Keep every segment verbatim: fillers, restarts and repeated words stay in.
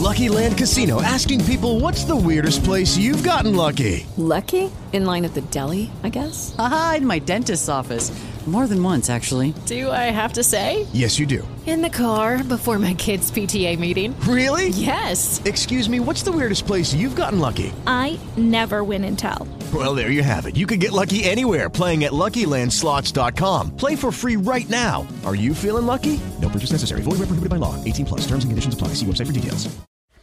Lucky Land Casino, asking people, what's the weirdest place you've gotten lucky? Lucky? In line at the deli, I guess? Aha, in my dentist's office. More than once, actually. Do I have to say? Yes, you do. In the car before my kids' P T A meeting. Really? Yes. Excuse me, what's the weirdest place you've gotten lucky? I never win and tell. Well, there you have it. You can get lucky anywhere, playing at Lucky Land Slots dot com. Play for free right now. Are you feeling lucky? No purchase necessary. Void where prohibited by law. eighteen plus. Terms and conditions apply. See website for details.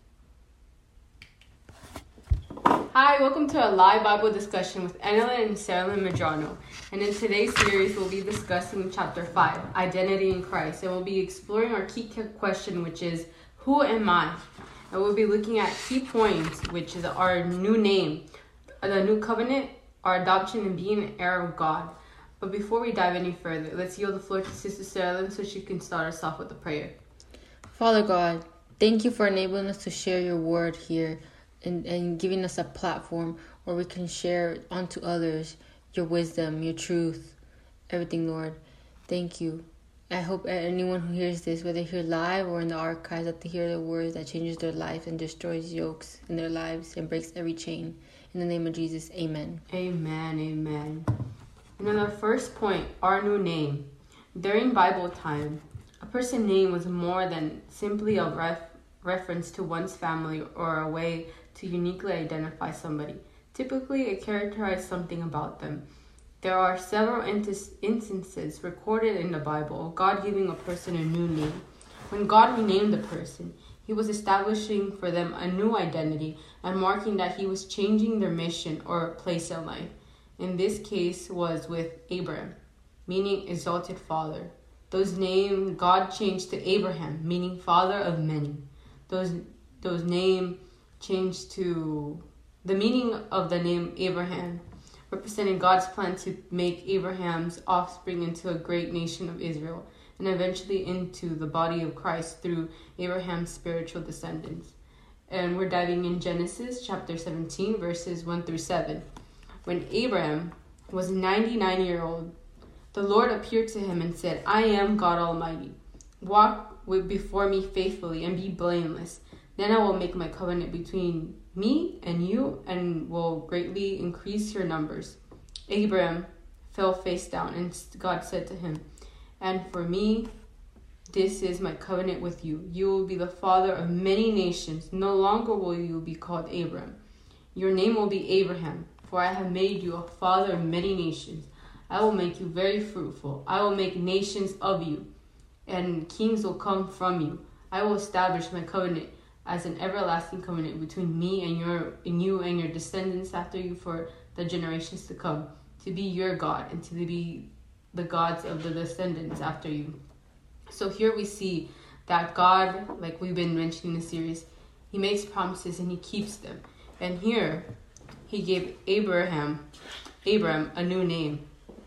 Hi, welcome to a live Bible discussion with Annalyn and Saralyn Medrano. And in today's series, we'll be discussing chapter five, Identity in Christ. And we'll be exploring our key question, which is, who am I? And we'll be looking at key points, which is our new name, the new covenant, our adoption, and being an heir of God. But before we dive any further, let's yield the floor to Sister Saralyn so she can start us off with a prayer. Father God, thank you for enabling us to share your word here and, and giving us a platform where we can share unto others your wisdom, your truth, everything, Lord. Thank you. I hope anyone who hears this, whether here live or in the archives, that they hear the words that changes their life and destroys yokes in their lives and breaks every chain. In the name of Jesus, amen. Amen, amen. And then our first point, our new name. During Bible time, a person's name was more than simply a ref- reference to one's family or a way to uniquely identify somebody. Typically, it characterized something about them. There are several intis- instances recorded in the Bible of God giving a person a new name. When God renamed a person, he was establishing for them a new identity and marking that he was changing their mission or place in life. In this case was with Abraham, meaning exalted father. Those name God changed to Abraham, meaning father of many. Those those name changed to the meaning of the name Abraham, representing God's plan to make Abraham's offspring into a great nation of Israel, and eventually into the body of Christ through Abraham's spiritual descendants. And we're diving in Genesis chapter seventeen, verses one through seven. When Abraham was ninety-nine years old, the Lord appeared to him and said, I am God Almighty. Walk with before me faithfully and be blameless. Then I will make my covenant between me and you and will greatly increase your numbers. Abraham fell face down, and God said to him, and for me, this is my covenant with you. You will be the father of many nations. No longer will you be called Abram. Your name will be Abraham, for I have made you a father of many nations. I will make you very fruitful. I will make nations of you, and kings will come from you. I will establish my covenant as an everlasting covenant between me and your and you and your descendants after you for the generations to come, to be your God and to be the gods of the descendants after you. So here we see that God, like we've been mentioning in the series, he makes promises and he keeps them. And here he gave Abraham, Abram a new name.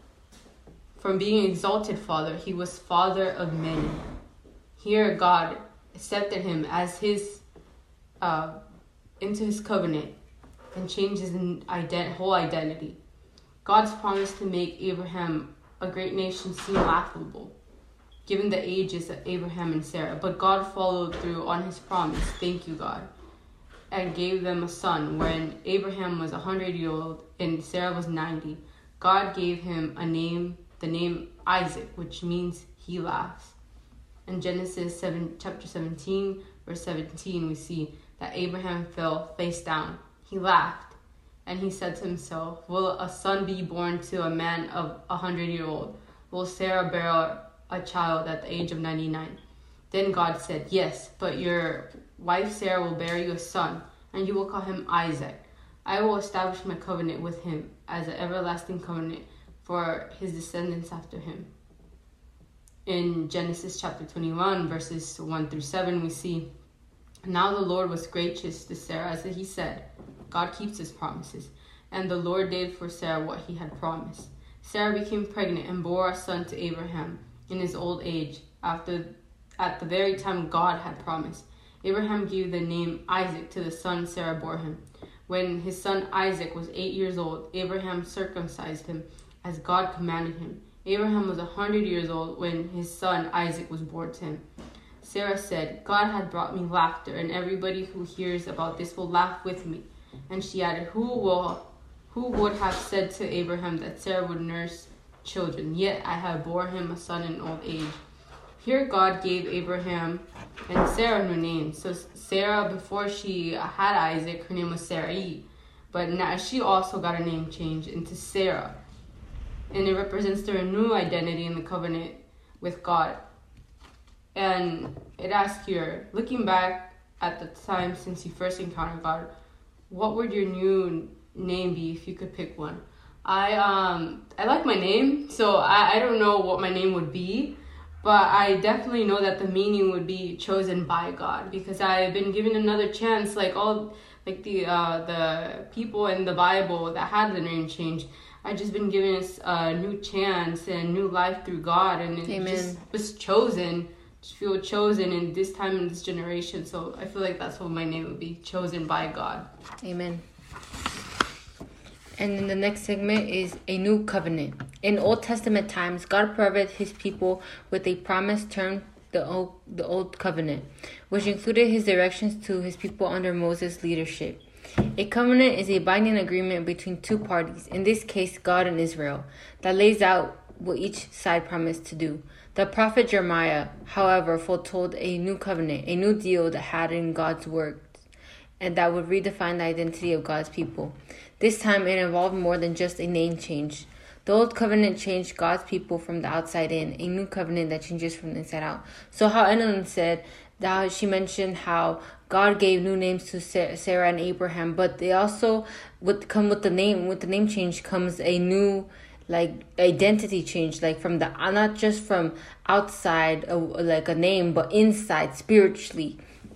From being exalted father, he was father of many. Here God accepted him as his Uh, into his covenant and changed his ident- whole identity. God's promise to make Abraham a great nation seemed laughable, given the ages of Abraham and Sarah. But God followed through on his promise, thank you God, and gave them a son when Abraham was one hundred years old and Sarah was ninety. God gave him a name, the name Isaac, which means he laughs. In Genesis seven, chapter seventeen, verse seventeen, we see that Abraham fell face down. He laughed, and he said to himself, will a son be born to a man of a hundred years old? Will Sarah bear a child at the age of ninety-nine? Then God said, yes, but your wife Sarah will bear you a son, and you will call him Isaac. I will establish my covenant with him as an everlasting covenant for his descendants after him. In Genesis chapter twenty-one, verses one through seven, we see, now the Lord was gracious to Sarah, as he said. God keeps his promises. And the Lord did for Sarah what he had promised. Sarah became pregnant and bore a son to Abraham in his old age, after at the very time God had promised. Abraham gave the name Isaac to the son Sarah bore him. When his son Isaac was eight years old, Abraham circumcised him as God commanded him. Abraham was a hundred years old when his son Isaac was born to him. Sarah said, God had brought me laughter, and everybody who hears about this will laugh with me. And she added, Who will, who would have said to Abraham that Sarah would nurse children? Yet I have bore him a son in old age. Here God gave Abraham and Sarah new names. So Sarah, before she had Isaac, her name was Sarai. But now she also got a name change into Sarah. And it represents their new identity in the covenant with God. And it asks here, looking back at the time since you first encountered God, what would your new name be if you could pick one? I um I like my name, so I, I don't know what my name would be, but I definitely know that the meaning would be chosen by God, because I've been given another chance, like all like the uh, the people in the Bible that had the name change. I've just been given a new chance and new life through God, and it Amen. just was chosen. Just feel chosen in this time in this generation. So I feel like that's what my name would be, chosen by God. Amen. And then the next segment is a new covenant. In Old Testament times, God provided his people with a promise termed the old, the old covenant, which included his directions to his people under Moses' leadership. A covenant is a binding agreement between two parties, in this case God and Israel, that lays out what each side promised to do. The prophet Jeremiah, however, foretold a new covenant, a new deal that had in God's words, and that would redefine the identity of God's people. This time it involved more than just a name change. The old covenant changed God's people from the outside in, a new covenant that changes from the inside out. So how Ellen said, that she mentioned how God gave new names to Sarah and Abraham, but they also would come with the name, with the name change comes a new like identity change, like from the, not just from outside uh, like a name, but inside spiritually.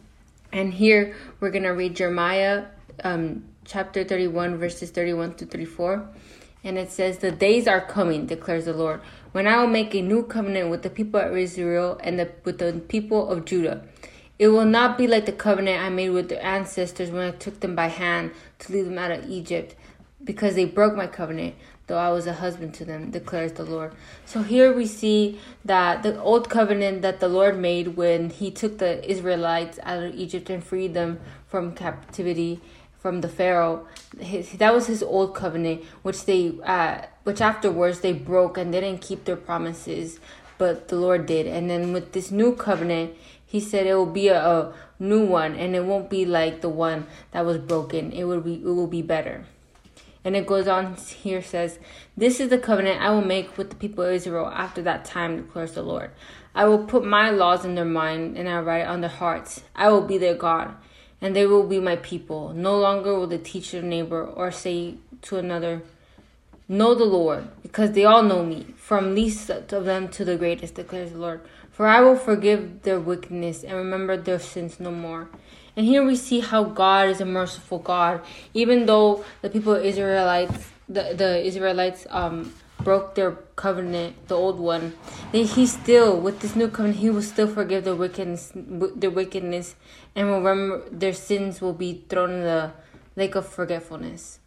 And here we're gonna read Jeremiah um chapter thirty-one, verses thirty-one to thirty-four. And it says, the days are coming, declares the Lord, when I will make a new covenant with the people of Israel and the, with the people of Judah. It will not be like the covenant I made with their ancestors when I took them by hand to lead them out of Egypt, because they broke my covenant, though I was a husband to them, declares the Lord. So here we see that the old covenant that the Lord made when he took the Israelites out of Egypt and freed them from captivity, from the Pharaoh, his, that was his old covenant, which they, uh, which afterwards they broke and they didn't keep their promises, but the Lord did. And then with this new covenant, he said it will be a, a new one, and it won't be like the one that was broken. It will be, it will be better. And it goes on here, says, this is the covenant I will make with the people of Israel after that time, declares the Lord. I will put my laws in their mind, and I write it on their hearts. I will be their God, and they will be my people. No longer will they teach their neighbor or say to another, know the Lord, because they all know me, from least of them to the greatest, declares the Lord. For I will forgive their wickedness and remember their sins no more. And here we see how God is a merciful God. Even though the people of Israelites, the, the Israelites um broke their covenant, the old one, they, he still, with this new covenant, he will still forgive their wickedness, their wickedness, and will remember their sins will be thrown in the lake of forgetfulness.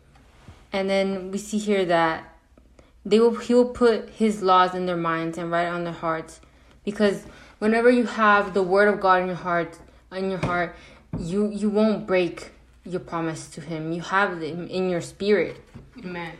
And then we see here that they will, he will put his laws in their minds and write it on their hearts. Because whenever you have the word of God in your heart, in your heart, you you won't break your promise to him. You have it in your spirit. Amen.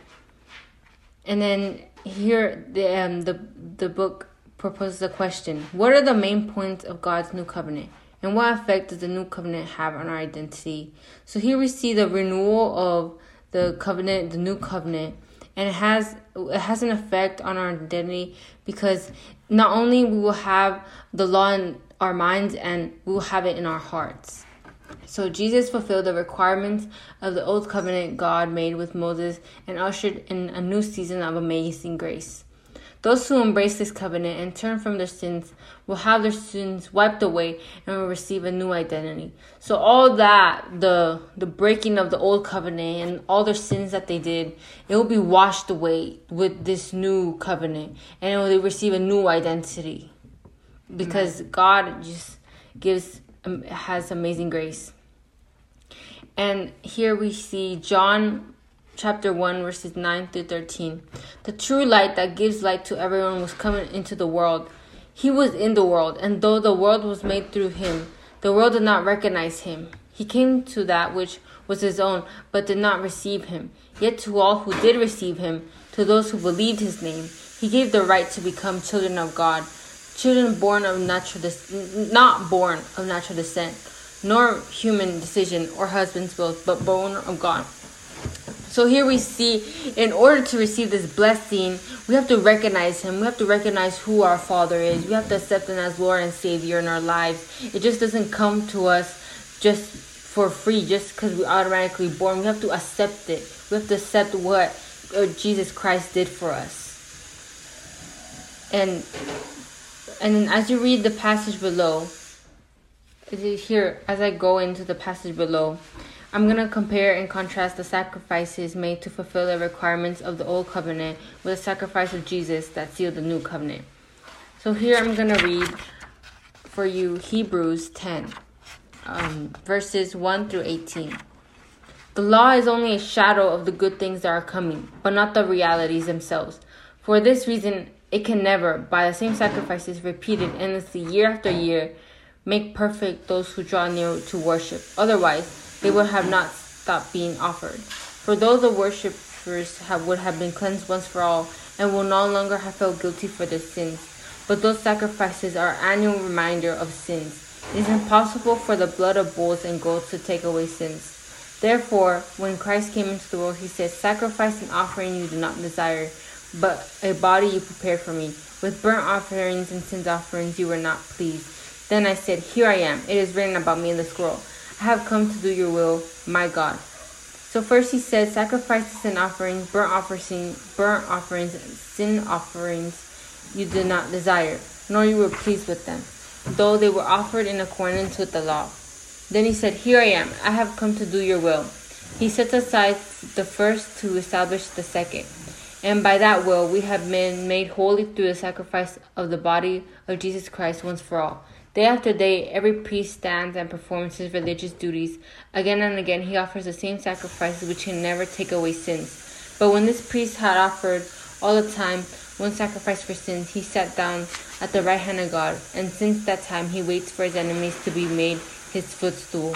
And then here the um, the the book proposes a question: what are the main points of God's new covenant, and what effect does the new covenant have on our identity? So here we see the renewal of the covenant, the new covenant, and it has it has an effect on our identity, because not only we will have the law in our minds, and we will have it in our hearts. So Jesus fulfilled the requirements of the old covenant God made with Moses and ushered in a new season of amazing grace. Those who embrace this covenant and turn from their sins will have their sins wiped away and will receive a new identity. So all that, the the breaking of the old covenant and all their sins that they did, it will be washed away with this new covenant, and it will receive a new identity, because God just gives um, has amazing grace. And here we see John chapter one, verses nine through thirteen. The true light that gives light to everyone was coming into the world. He was in the world, and though the world was made through him, the world did not recognize him. He came to that which was his own, but did not receive him. Yet to all who did receive him, to those who believed his name, he gave the right to become children of God, children born of natural des- not born of natural descent, nor human decision or husband's will, but born of God. So here we see, in order to receive this blessing, we have to recognize him. We have to recognize who our Father is. We have to accept him as Lord and Savior in our lives. It just doesn't come to us just for free, just because we're automatically born. We have to accept it. We have to accept what Jesus Christ did for us. And and then as you read the passage below, here, as I go into the passage below, I'm going to compare and contrast the sacrifices made to fulfill the requirements of the Old Covenant with the sacrifice of Jesus that sealed the New Covenant. So here I'm going to read for you Hebrews ten, um, verses one through eighteen. The law is only a shadow of the good things that are coming, but not the realities themselves. For this reason, it can never, by the same sacrifices repeated endlessly year after year, make perfect those who draw near to worship. Otherwise, they would have not stopped being offered. For though the worshippers have, would have been cleansed once for all, and will no longer have felt guilty for their sins, but those sacrifices are an annual reminder of sins. It is impossible for the blood of bulls and goats to take away sins. Therefore, when Christ came into the world, he said, "Sacrifice and offering you do not desire, but a body you prepared for me. With burnt offerings and sin offerings you were not pleased. Then I said, Here I am. It is written about me in the scroll. I have come to do your will, my God." So first he says, sacrifices and offerings, burnt offerings, burnt offerings, and sin offerings you did not desire, nor you were pleased with them, though they were offered in accordance with the law. Then he said, "Here I am. I have come to do your will." He sets aside the first to establish the second. And by that will, we have been made holy through the sacrifice of the body of Jesus Christ once for all. Day after day, every priest stands and performs his religious duties. Again and again, he offers the same sacrifices which can never take away sins. But when this priest had offered all the time one sacrifice for sins, he sat down at the right hand of God. And since that time, he waits for his enemies to be made his footstool.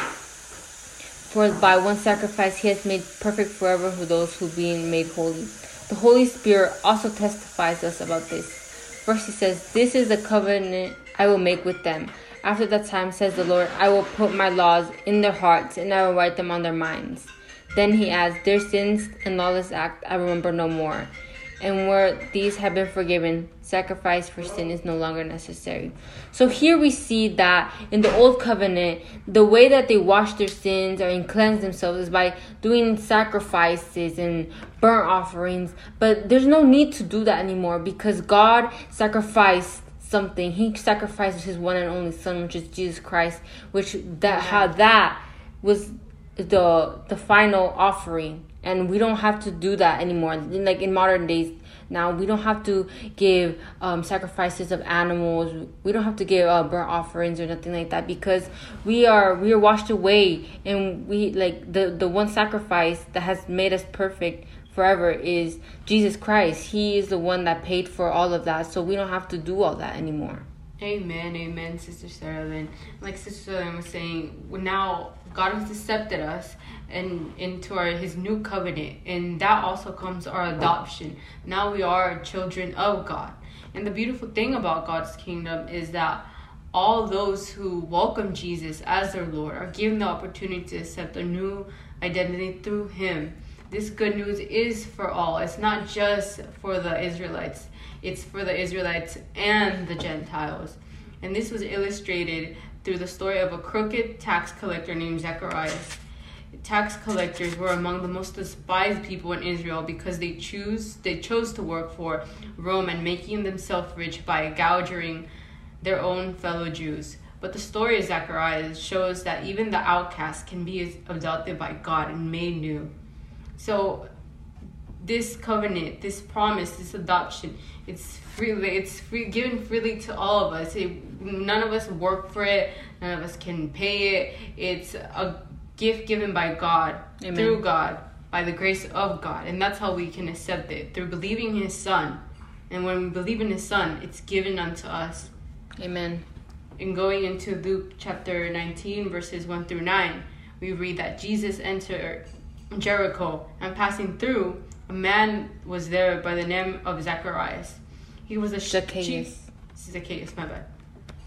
For by one sacrifice, he has made perfect forever those who being made holy. The Holy Spirit also testifies us about this. First he says, "This is the covenant I will make with them. After that time, says the Lord, I will put my laws in their hearts, and I will write them on their minds." Then he adds, "Their sins and lawless act I remember no more. And where these have been forgiven, sacrifice for sin is no longer necessary." So here we see that in the Old Covenant, the way that they wash their sins or cleanse themselves is by doing sacrifices and burnt offerings. But there's no need to do that anymore because God sacrificed something. He sacrificed his one and only Son, which is Jesus Christ, which that how that was the the final offering. And we don't have to do that anymore. Like in modern days now, we don't have to give um, sacrifices of animals. We don't have to give uh, burnt offerings or nothing like that because we are we are washed away. And we like the, the one sacrifice that has made us perfect forever is Jesus Christ. He is the one that paid for all of that. So we don't have to do all that anymore. Amen, amen, Sister Sarah Lynn. Like Sister Lynn was saying, now God has accepted us and into our his new covenant, and that also comes our adoption. Now we are children of God. And the beautiful thing about God's kingdom is that all those who welcome Jesus as their Lord are given the opportunity to accept a new identity through him. This good news is for all. It's not just for the Israelites. It's for the Israelites and the Gentiles. And this was illustrated through the story of a crooked tax collector named Zacharias. Tax collectors were among the most despised people in Israel because they choose they chose to work for Rome and making themselves rich by gouging their own fellow Jews. But the story of Zacharias shows that even the outcast can be adopted by God and made new. So this covenant, this promise, this adoption, it's freely, it's free, given freely to all of us. It, none of us work for it. None of us can pay it. It's a gift given by God, Amen. Through God, by the grace of God. And that's how we can accept it, through believing in his Son. And when we believe in his Son, it's given unto us. Amen. And going into Luke chapter nineteen, verses one through nine, we read that Jesus entered Jericho, and passing through, a man was there by the name of Zacharias. He was a Zacchaeus. chief... Zacchaeus, my bad.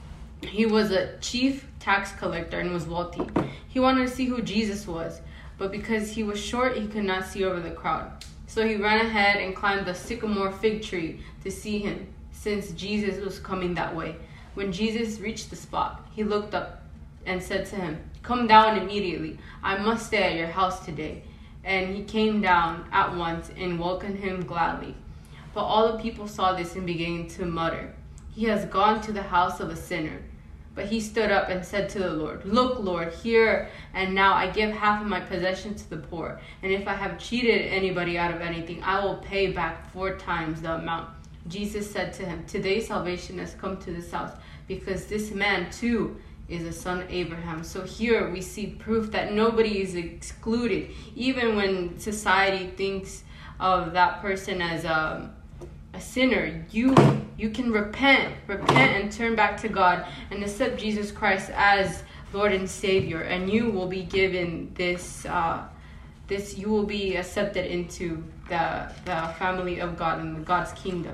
He was a chief tax collector and was wealthy. He wanted to see who Jesus was, but because he was short, he could not see over the crowd. So he ran ahead and climbed the sycamore fig tree to see him, since Jesus was coming that way. When Jesus reached the spot, he looked up and said to him, "Come down immediately. I must stay at your house today." And he came down at once and welcomed him gladly. But all the people saw this and began to mutter, "He has gone to the house of a sinner." But he stood up and said to the Lord, "Look, Lord, here and now I give half of my possessions to the poor. And if I have cheated anybody out of anything, I will pay back four times the amount." Jesus said to him, "Today salvation has come to this house, because this man too is a son of Abraham." So here we see proof that nobody is excluded. Even when society thinks of that person as a, a sinner, you you can repent, repent and turn back to God and accept Jesus Christ as Lord and Savior, and you will be given this uh, this you will be accepted into the the family of God and God's kingdom.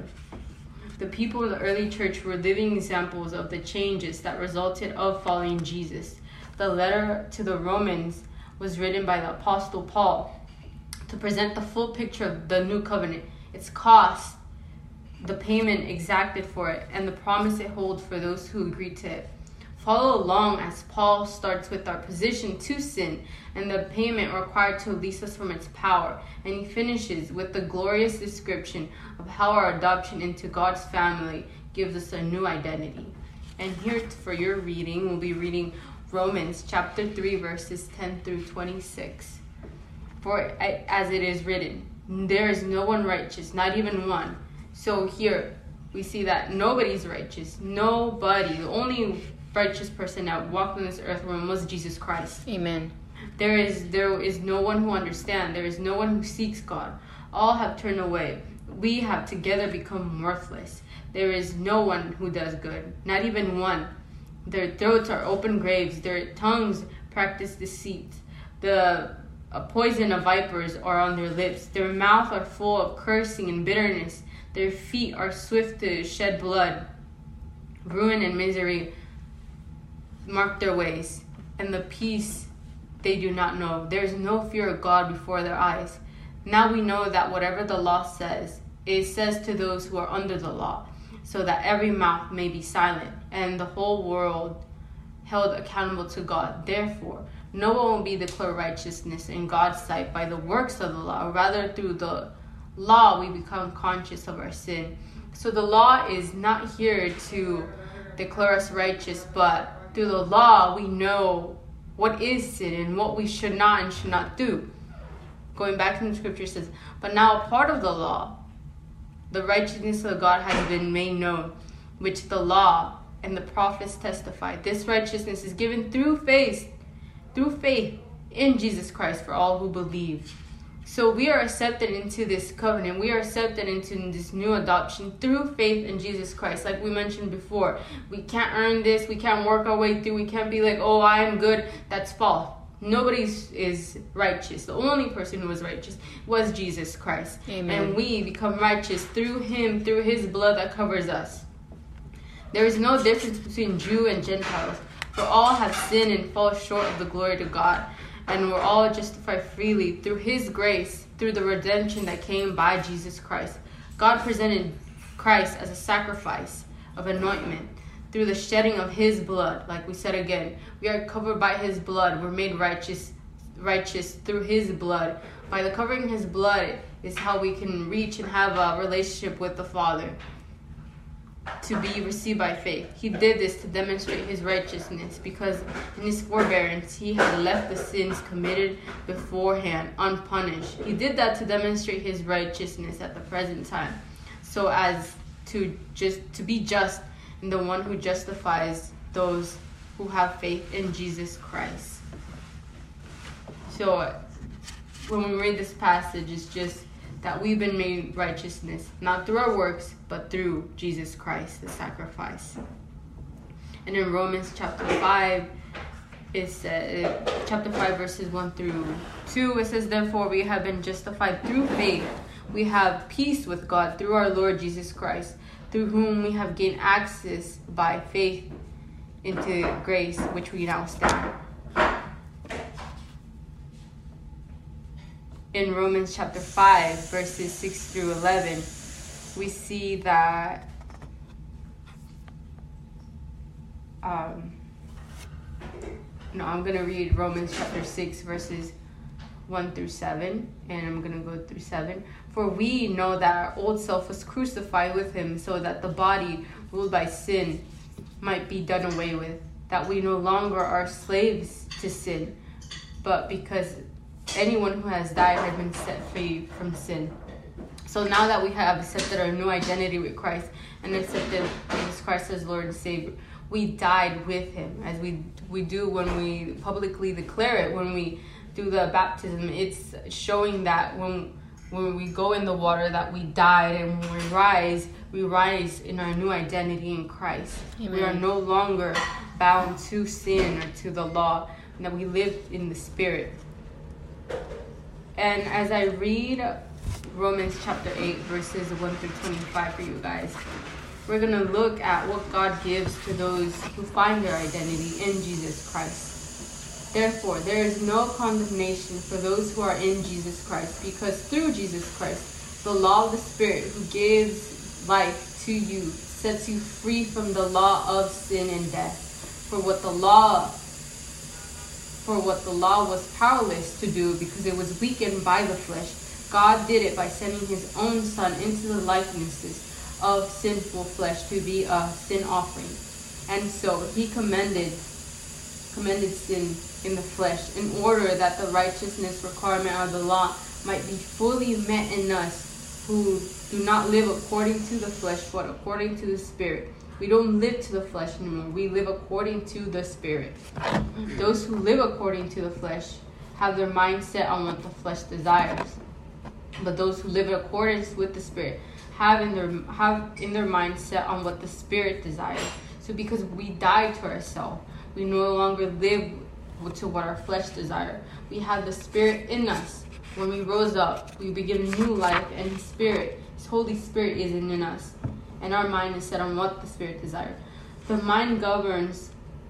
The people of the early church were living examples of the changes that resulted of following Jesus. The letter to the Romans was written by the Apostle Paul to present the full picture of the new covenant, its cost, the payment exacted for it, and the promise it holds for those who agree to it. Follow along as Paul starts with our position to sin and the payment required to release us from its power, and he finishes with the glorious description of how our adoption into God's family gives us a new identity. And here for your reading, we'll be reading Romans chapter three, verses ten through twenty-six. For as it is written, there is no one righteous, not even one. So here we see that nobody's righteous. Nobody. The only righteous person that walked on this earth realm was Jesus Christ. Amen. There is there is no one who understands. There is no one who seeks God. All have turned away. We have together become worthless. There is no one who does good, not even one. Their throats are open graves. Their tongues practice deceit. The a poison of vipers are on their lips. Their mouths are full of cursing and bitterness. Their feet are swift to shed blood. Ruin and misery mark their ways, and the peace they do not know. There is no fear of God before their eyes. Now we know that whatever the law says, it says to those who are under the law, so that every mouth may be silent, and the whole world held accountable to God. Therefore, no one will be declared righteousness in God's sight by the works of the law. Rather, through the law, we become conscious of our sin. So the law is not here to declare us righteous, but through the law, we know what is sin and what we should not and should not do. Going back to the scripture says, "But now a part of the law, the righteousness of God has been made known, which the law and the prophets testify. This righteousness is given through faith, through faith in Jesus Christ for all who believe." So we are accepted into this covenant. We are accepted into this new adoption through faith in Jesus Christ. Like we mentioned before, we can't earn this. We can't work our way through. We can't be like, "Oh, I am good." That's false. Nobody is righteous. The only person who was righteous was Jesus Christ. Amen. And we become righteous through him, through his blood that covers us. There is no difference between Jew and Gentiles, for all have sinned and fall short of the glory of God. And we're all justified freely through his grace, through the redemption that came by Jesus Christ. God presented Christ as a sacrifice of anointment through the shedding of his blood. Like we said again, we are covered by his blood. We're made righteous righteous through his blood. By the covering his blood is how we can reach and have a relationship with the Father, to be received by faith. He did this to demonstrate his righteousness, because in his forbearance he had left the sins committed beforehand unpunished. He did that to demonstrate his righteousness at the present time, so as to just to be just and the one who justifies those who have faith in Jesus Christ. So when we read this passage, it's just that we've been made righteousness, not through our works, but through Jesus Christ, the sacrifice. And in Romans chapter five, it says, chapter five, verses one through two, it says, therefore we have been justified through faith. We have peace with God through our Lord Jesus Christ, through whom we have gained access by faith into grace, which we now stand. In Romans chapter five, verses six through eleven, we see that um, no, I'm going to read Romans chapter six, verses one through seven, and I'm going to go through seven. For we know that our old self was crucified with him, so that the body ruled by sin might be done away with, that we no longer are slaves to sin, but because anyone who has died has been set free from sin. So now that we have accepted our new identity with Christ and accepted Jesus Christ as Lord and Savior, we died with him, as we we do when we publicly declare it, when we do the baptism. It's showing that when when we go in the water that we died, and when we rise, we rise in our new identity in Christ. Amen. We are no longer bound to sin or to the law, and that we live in the Spirit. And as I read Romans chapter eight, verses one through twenty-five for you guys, we're going to look at what God gives to those who find their identity in Jesus Christ. Therefore, there is no condemnation for those who are in Jesus Christ, because through Jesus Christ, the law of the Spirit who gives life to you sets you free from the law of sin and death. For what the law For what the law was powerless to do because it was weakened by the flesh, God did it by sending his own Son into the likenesses of sinful flesh to be a sin offering. And so he commended, commended sin in the flesh in order that the righteousness requirement of the law might be fully met in us who do not live according to the flesh but according to the Spirit. We don't live to the flesh anymore. We live according to the Spirit. Those who live according to the flesh have their mind set on what the flesh desires. But those who live in accordance with the Spirit have in their have in their mind set on what the Spirit desires. So because we died to ourselves, we no longer live to what our flesh desires. We have the Spirit in us. When we rose up, we begin new life, and His Spirit, His Holy Spirit, is in us. And our mind is set on what the Spirit desires. The mind governs,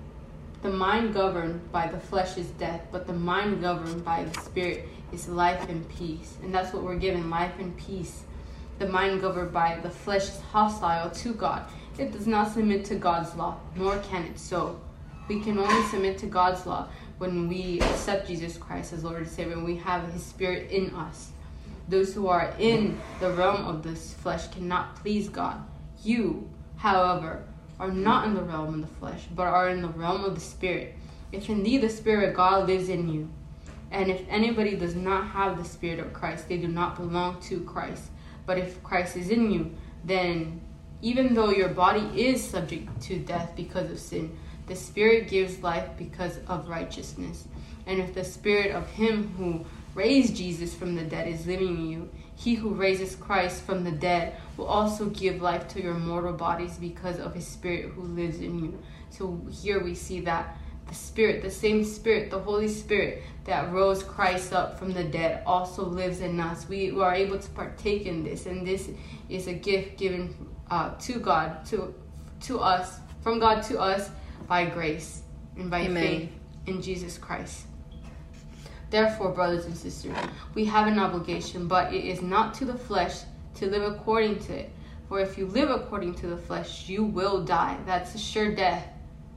the mind governed by the flesh is death, but the mind governed by the Spirit is life and peace. And that's what we're given, life and peace. The mind governed by the flesh is hostile to God. It does not submit to God's law, nor can it so. We can only submit to God's law when we accept Jesus Christ as Lord and Savior, and we have His Spirit in us. Those who are in the realm of this flesh cannot please God. You, however, are not in the realm of the flesh, but are in the realm of the Spirit. If indeed the Spirit of God lives in you, and if anybody does not have the Spirit of Christ, they do not belong to Christ. But if Christ is in you, then even though your body is subject to death because of sin, the Spirit gives life because of righteousness. And if the Spirit of Him who raised Jesus from the dead is living in you, He who raises Christ from the dead will also give life to your mortal bodies because of His Spirit who lives in you. So here we see that the Spirit, the same Spirit, the Holy Spirit that rose Christ up from the dead also lives in us. We are able to partake in this, and this is a gift given uh, to God, to to us, from God to us by grace and by Amen. Faith in Jesus Christ. Therefore, brothers and sisters, we have an obligation, but it is not to the flesh to live according to it. For if you live according to the flesh, you will die. That's a sure death.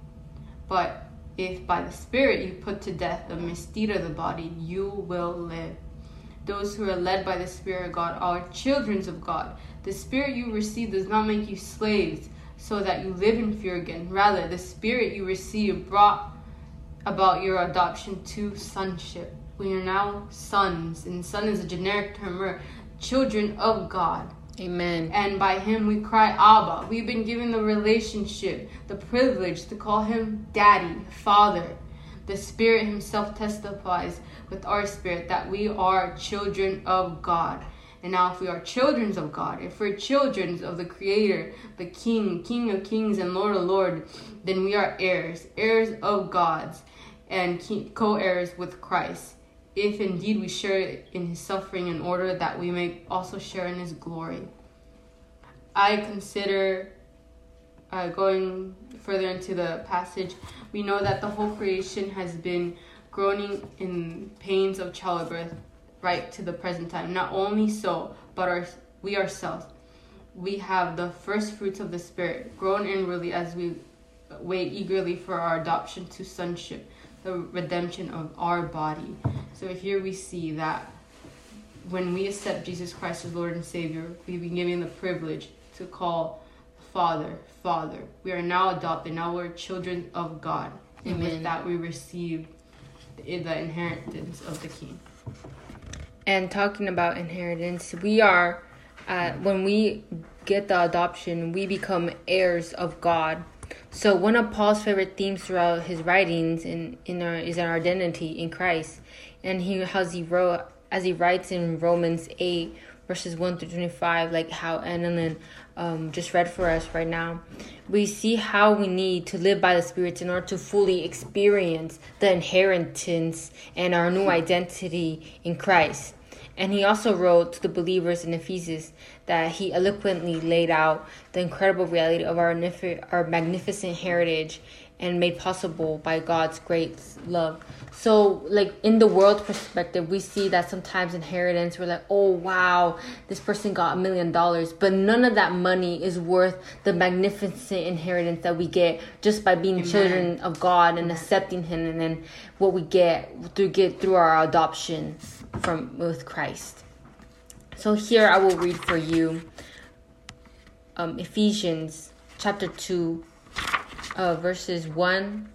But if by the Spirit you put to death the misdeed of the body, you will live. Those who are led by the Spirit of God are children of God. The Spirit you receive does not make you slaves, so that you live in fear again. Rather, the Spirit you receive brought about your adoption to sonship. We are now sons, and son is a generic term. We're children of God. Amen. And by Him we cry, Abba. We've been given the relationship, the privilege to call Him Daddy, Father. The Spirit Himself testifies with our spirit that we are children of God. And now if we are children of God, if we're children of the Creator, the King, King of Kings and Lord of Lords, then we are heirs, heirs of God's, and co-heirs with Christ, if indeed we share in his suffering in order that we may also share in his glory. I consider, uh, going further into the passage, we know that the whole creation has been groaning in pains of childbirth right to the present time. Not only so, but our, we ourselves, we have the first fruits of the Spirit, grown inwardly as we wait eagerly for our adoption to sonship, the redemption of our body. So here we see that when we accept Jesus Christ as Lord and Savior, we've been given the privilege to call Father, Father. We are now adopted. Now we're children of God. And Amen. with that we receive the, the inheritance of the King. And talking about inheritance, we are, uh, when we get the adoption, we become heirs of God. So one of Paul's favorite themes throughout his writings in, in our, is our identity in Christ. And he as he wrote as he writes in Romans eight verses one through twenty-five, like how Annalyn um, just read for us right now, we see how we need to live by the Spirit in order to fully experience the inheritance and our new identity in Christ. And he also wrote to the believers in Ephesus that he eloquently laid out the incredible reality of our our magnificent heritage and made possible by God's great love. So, like, in the world perspective, we see that sometimes inheritance, we're like, oh, wow, this person got a million dollars. But none of that money is worth the magnificent inheritance that we get just by being Amen. Children of God and accepting him, and then what we get through get through our adoption from with Christ. So here I will read for you um, Ephesians chapter two, uh, verses one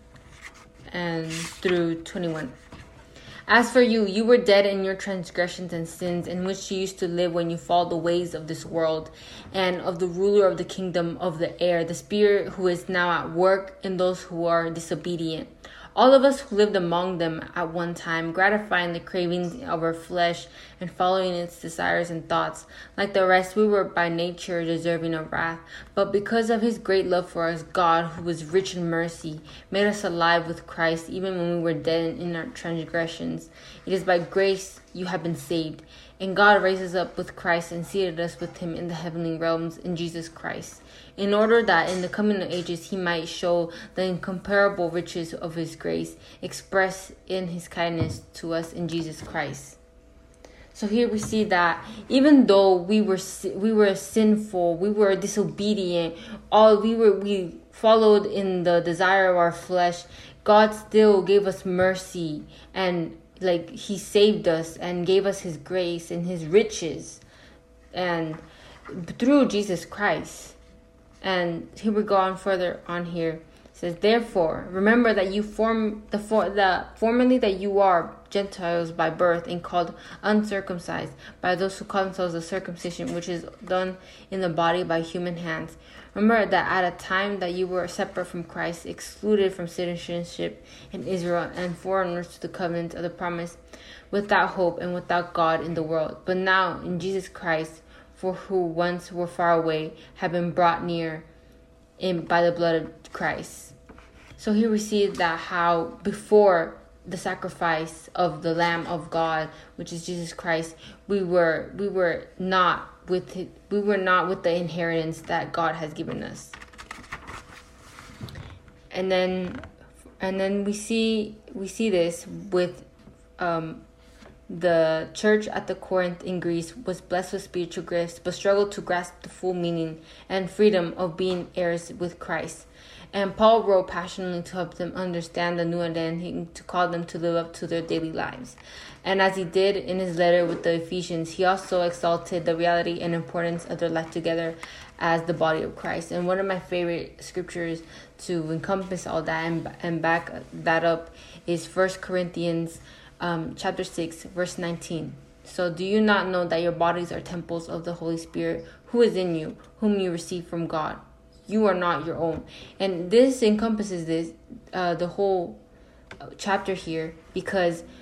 and through twenty-one. As for you, you were dead in your transgressions and sins, in which you used to live when you followed the ways of this world and of the ruler of the kingdom of the air, the spirit who is now at work in those who are disobedient. All of us who lived among them at one time, gratifying the cravings of our flesh and following its desires and thoughts. Like the rest, we were by nature deserving of wrath. But because of his great love for us, God, who was rich in mercy, made us alive with Christ, even when we were dead in our transgressions. It is by grace you have been saved. And God raised us up with Christ and seated us with him in the heavenly realms in Jesus Christ, in order that in the coming ages he might show the incomparable riches of his grace, expressed in his kindness to us in Jesus Christ. So here we see that even though we were we were sinful, we were disobedient, all we were we followed in the desire of our flesh, God still gave us mercy, and like he saved us and gave us his grace and his riches, and through Jesus Christ. And here we go on further on here. It says, therefore, remember that you form the for the formerly that you are Gentiles by birth and called uncircumcised by those who call themselves the circumcision which is done in the body by human hands. Remember that at a time that you were separate from Christ, excluded from citizenship in Israel, and foreigners to the covenant of the promise, without hope and without God in the world. But now in Jesus Christ, for who once were far away, have been brought near in by the blood of Christ. So here we see that how before the sacrifice of the Lamb of God, which is Jesus Christ, we were we were not with it, we were not with the inheritance that God has given us. And then and then we see we see this with um the church at the Corinth in Greece was blessed with spiritual gifts, but struggled to grasp the full meaning and freedom of being heirs with Christ. And Paul wrote passionately to help them understand the new identity, to call them to live up to their daily lives. And as he did in his letter with the Ephesians, he also exalted the reality and importance of their life together as the body of Christ. And one of my favorite scriptures to encompass all that and, and back that up is First Corinthians um, chapter six, verse nineteen. So do you not know that your bodies are temples of the Holy Spirit, who is in you, whom you receive from God? You are not your own. And this encompasses this uh, the whole chapter here, because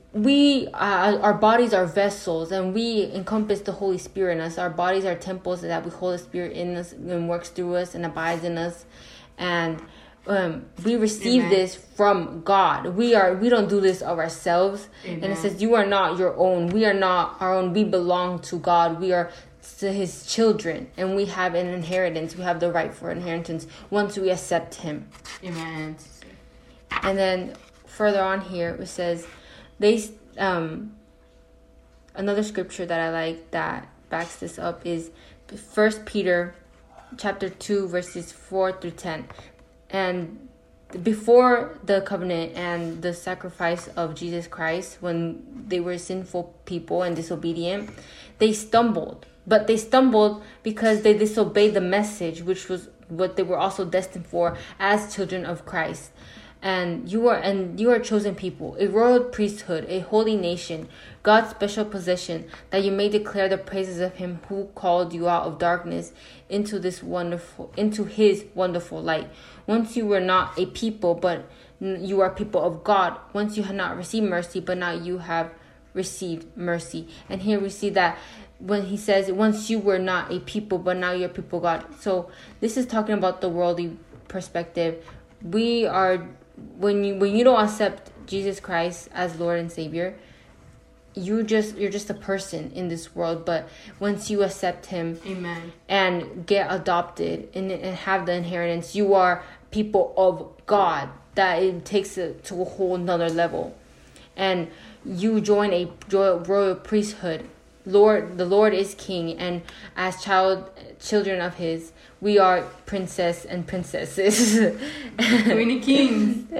we uh, our bodies are vessels, and we encompass the Holy Spirit in us. Our bodies are temples that we hold the Spirit in us and works through us and abides in us, and um, we receive Amen. This from God. We are we don't do this of ourselves. Amen. And it says, "You are not your own. We are not our own. We belong to God. We are to His children, and we have an inheritance. We have the right for inheritance once we accept Him." Amen. And then further on here it says. They um another scripture that I like that backs this up is First Peter chapter two verses four through ten. And before the covenant and the sacrifice of Jesus Christ, when they were sinful people and disobedient, they stumbled. But they stumbled because they disobeyed the message, which was what they were also destined for as children of Christ. And you are and you are a chosen people, a royal priesthood, a holy nation, God's special possession, that you may declare the praises of Him who called you out of darkness into this wonderful, into His wonderful light. Once you were not a people, but you are people of God. Once you had not received mercy, but now you have received mercy. And here we see that when he says, once you were not a people, but now you're people of God. So this is talking about the worldly perspective. We are. When you when you don't accept Jesus Christ as Lord and Savior, you just you're just a person in this world. But once you accept Him, Amen, and get adopted and, and have the inheritance, you are people of God. That it takes it to a whole nother level, and you join a royal priesthood. Lord, the Lord is King, and as child children of His, we are princess and princesses, Queen kings,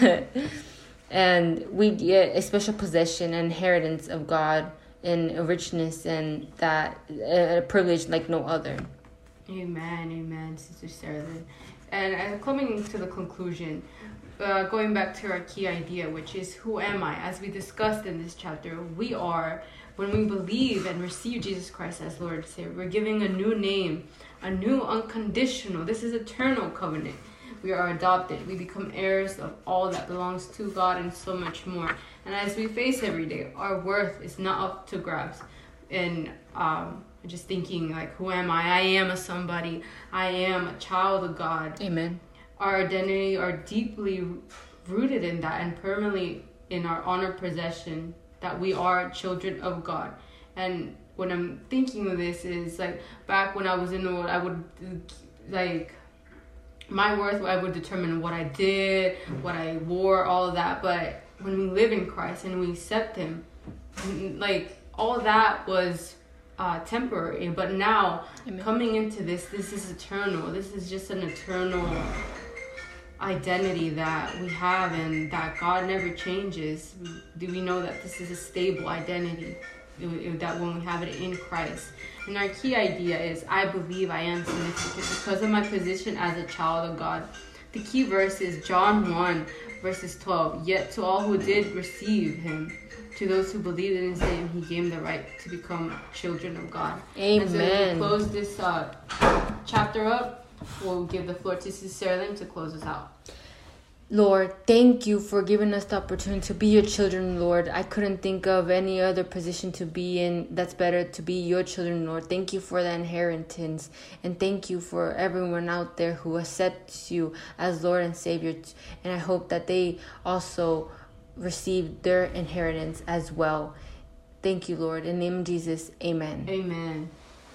and we get a special possession and inheritance of God in a richness and that a privilege like no other. Amen, amen, Sister Sarah. And uh, coming to the conclusion, uh, going back to our key idea, which is who am I? As we discussed in this chapter, we are. When we believe and receive Jesus Christ as Lord and Savior, we're giving a new name, a new unconditional, this is eternal covenant. We are adopted. We become heirs of all that belongs to God and so much more. And as we face every day, our worth is not up to grabs. And um, just thinking like, who am I? I am a somebody. I am a child of God. Amen. Our identity are deeply rooted in that and permanently in our honor possession, that we are children of God. And when I'm thinking of this is like back when I was in the world, I would like my worth, I would determine what I did, what I wore, all of that. But when we live in Christ and we accept Him, like all that was uh, temporary. But now Amen. Coming into this, this is eternal. This is just an eternal identity that we have and that God never changes. Do we know that this is a stable identity, that when we have it in Christ? And our key idea is, I believe I am significant because of my position as a child of God. The key verse is John one verses twelve. Yet to all who did receive Him, to those who believed in His name, He gave them the right to become children of God. Amen. And so as we close this uh, chapter up, we'll give the floor to Sister Sarah Lim to close us out. Lord, thank you for giving us the opportunity to be your children, Lord. I couldn't think of any other position to be in that's better to be your children, Lord. Thank you for the inheritance. And thank you for everyone out there who accepts you as Lord and Savior. And I hope that they also receive their inheritance as well. Thank you, Lord. In the name of Jesus, amen. Amen.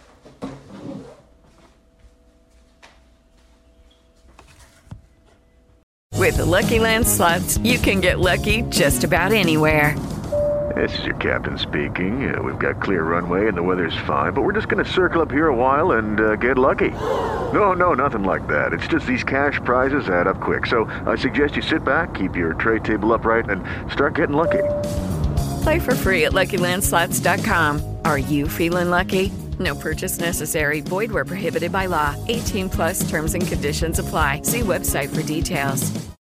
With the Lucky Land Slots, you can get lucky just about anywhere. This is your captain speaking. Uh, we've got clear runway and the weather's fine, but we're just going to circle up here a while and uh, get lucky. No, no, nothing like that. It's just these cash prizes add up quick. So I suggest you sit back, keep your tray table upright, and start getting lucky. Play for free at Lucky Land Slots dot com. Are you feeling lucky? No purchase necessary. Void where prohibited by law. eighteen plus terms and conditions apply. See website for details.